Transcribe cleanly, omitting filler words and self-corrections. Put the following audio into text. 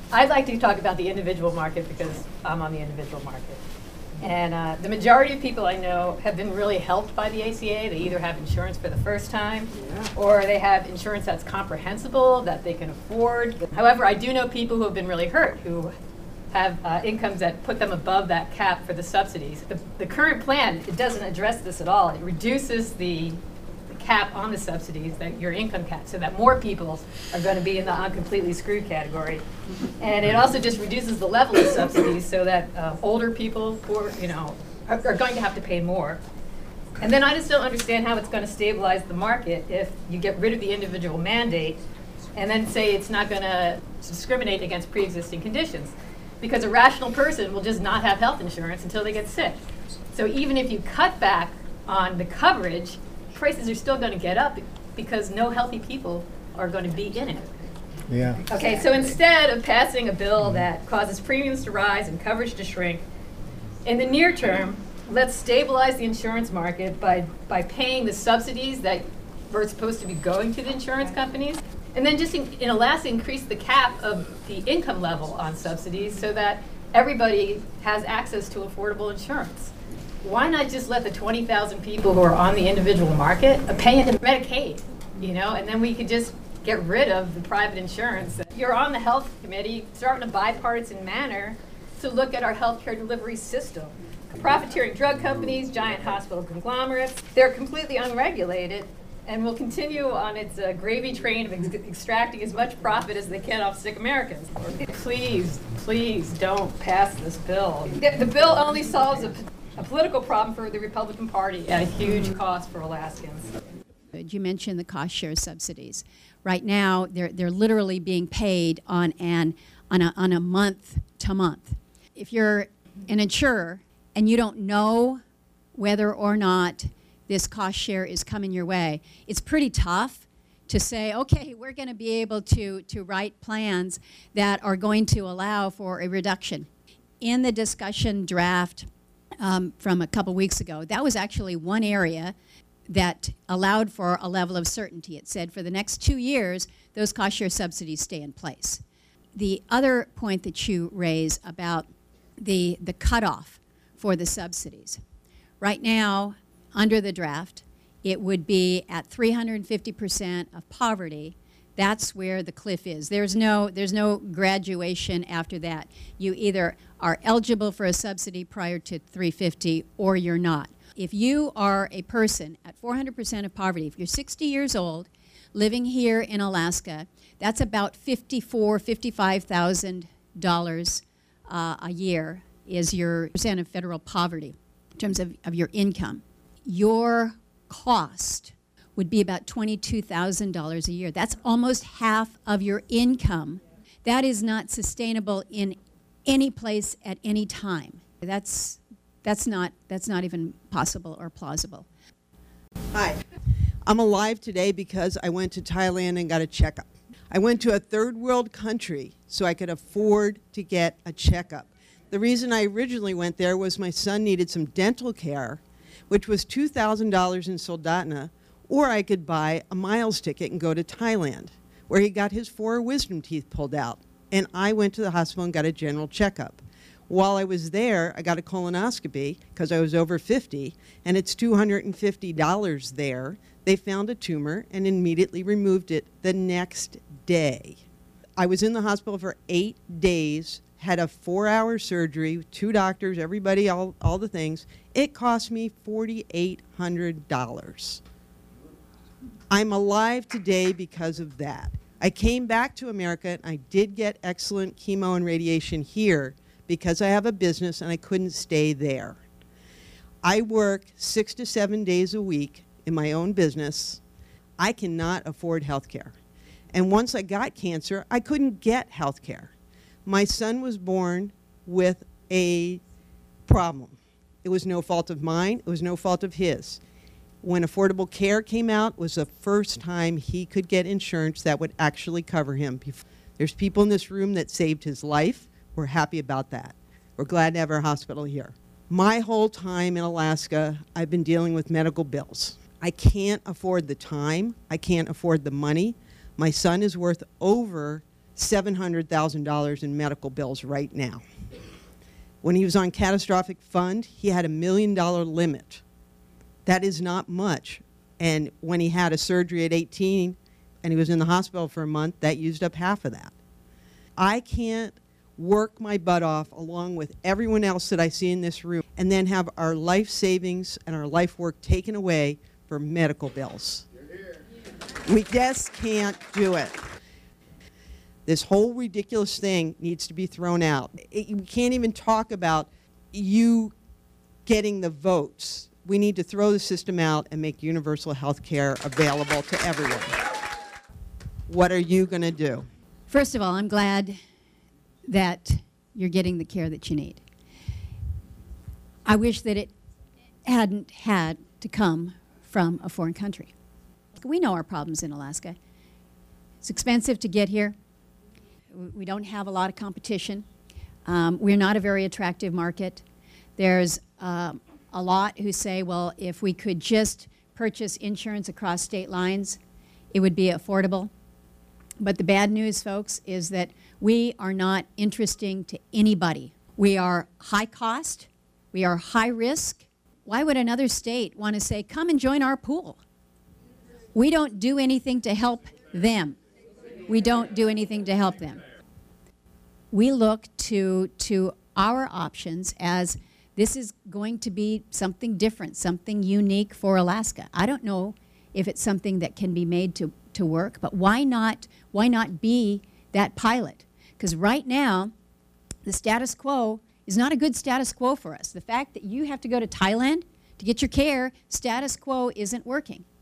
I'd like to talk about the individual market because I'm on the individual market. And the majority of people I know have been really helped by the ACA. They either have insurance for the first time, or they have insurance that's comprehensible, that they can afford. However, I do know people who have been really hurt, who have incomes that put them above that cap for the subsidies. The current plan, it doesn't address this at all. It reduces the cap on the subsidies, that your income cap, so that more people are going to be in the I'm completely screwed category. And it also just reduces the level of subsidies so that older people, poor, are going to have to pay more. And then I just don't understand how it's going to stabilize the market if you get rid of the individual mandate and then say it's not going to discriminate against pre-existing conditions. Because a rational person will just not have health insurance until they get sick. So even if you cut back on the coverage, prices are still going to get up because no healthy people are going to be in it. Yeah. Okay, so instead of passing a bill that causes premiums to rise and coverage to shrink, in the near term, let's stabilize the insurance market by paying the subsidies that were supposed to be going to the insurance companies, and then just in Alaska increase the cap of the income level on subsidies so that everybody has access to affordable insurance. Why not just let the 20,000 people who are on the individual market pay into Medicaid, and then we could just get rid of the private insurance. You're on the health committee, start in a bipartisan manner to look at our healthcare delivery system. Profiteering drug companies, giant hospital conglomerates, they're completely unregulated and will continue on its gravy train of extracting as much profit as they can off sick Americans. Please, please don't pass this bill. The bill only solves a political problem for the Republican Party at a huge cost for Alaskans. You mentioned the cost share subsidies. Right now, they're literally being paid on a month to month. If you're an insurer and you don't know whether or not this cost share is coming your way, it's pretty tough to say, okay, we're going to be able to write plans that are going to allow for a reduction. In the discussion draft from a couple weeks ago, that was actually one area that allowed for a level of certainty. It said for the next 2 years, those cost share subsidies stay in place. The other point that you raise about the cutoff for the subsidies. Right now, under the draft, it would be at 350% of poverty. That's where the cliff is. There's no graduation after that. You either are eligible for a subsidy prior to 350 or you're not. If you are a person at 400% of poverty, if you're 60 years old, living here in Alaska, that's about $55,000 a year is your percent of federal poverty in terms of your income. Your cost would be about $22,000 a year. That's almost half of your income. That is not sustainable in any place at any time. That's not even possible or plausible. Hi, I'm alive today because I went to Thailand and got a checkup. I went to a third world country so I could afford to get a checkup. The reason I originally went there was my son needed some dental care, which was $2,000 in Soldotna, or I could buy a miles ticket and go to Thailand, where he got his 4 wisdom teeth pulled out. And I went to the hospital and got a general checkup. While I was there, I got a colonoscopy because I was over 50, and it's $250 there. They found a tumor and immediately removed it the next day. I was in the hospital for 8 days, had a 4-hour surgery, 2 doctors, everybody, all the things. It cost me $4,800. I'm alive today because of that. I came back to America, and I did get excellent chemo and radiation here because I have a business and I couldn't stay there. I work 6 to 7 days a week in my own business. I cannot afford health care. And once I got cancer, I couldn't get health care. My son was born with a problem. It was no fault of mine. It was no fault of his. When Affordable Care came out, it was the first time he could get insurance that would actually cover him. There's people in this room that saved his life. We're happy about that. We're glad to have our hospital here. My whole time in Alaska, I've been dealing with medical bills. I can't afford the time. I can't afford the money. My son is worth over $700,000 in medical bills right now. When he was on catastrophic fund, he had $1 million limit. That is not much. And when he had a surgery at 18 and he was in the hospital for a month, that used up half of that. I can't work my butt off along with everyone else that I see in this room and then have our life savings and our life work taken away for medical bills. We just can't do it. This whole ridiculous thing needs to be thrown out. We can't even talk about you getting the votes. We need to throw the system out and make universal health care available to everyone. What are you going to do? First of all, I'm glad that you're getting the care that you need. I wish that it hadn't had to come from a foreign country. We know our problems in Alaska. It's expensive to get here. We don't have a lot of competition. We're not a very attractive market. There's a lot who say, well, if we could just purchase insurance across state lines, it would be affordable. But the bad news, folks, is that we are not interesting to anybody. We are high cost. We are high risk. Why would another state want to say, come and join our pool? We don't do anything to help them. We don't do anything to help them. We look to our options as this is going to be something different, something unique for Alaska. I don't know if it's something that can be made to work, but why not be that pilot? Because right now, the status quo is not a good status quo for us. The fact that you have to go to Thailand to get your care, status quo isn't working.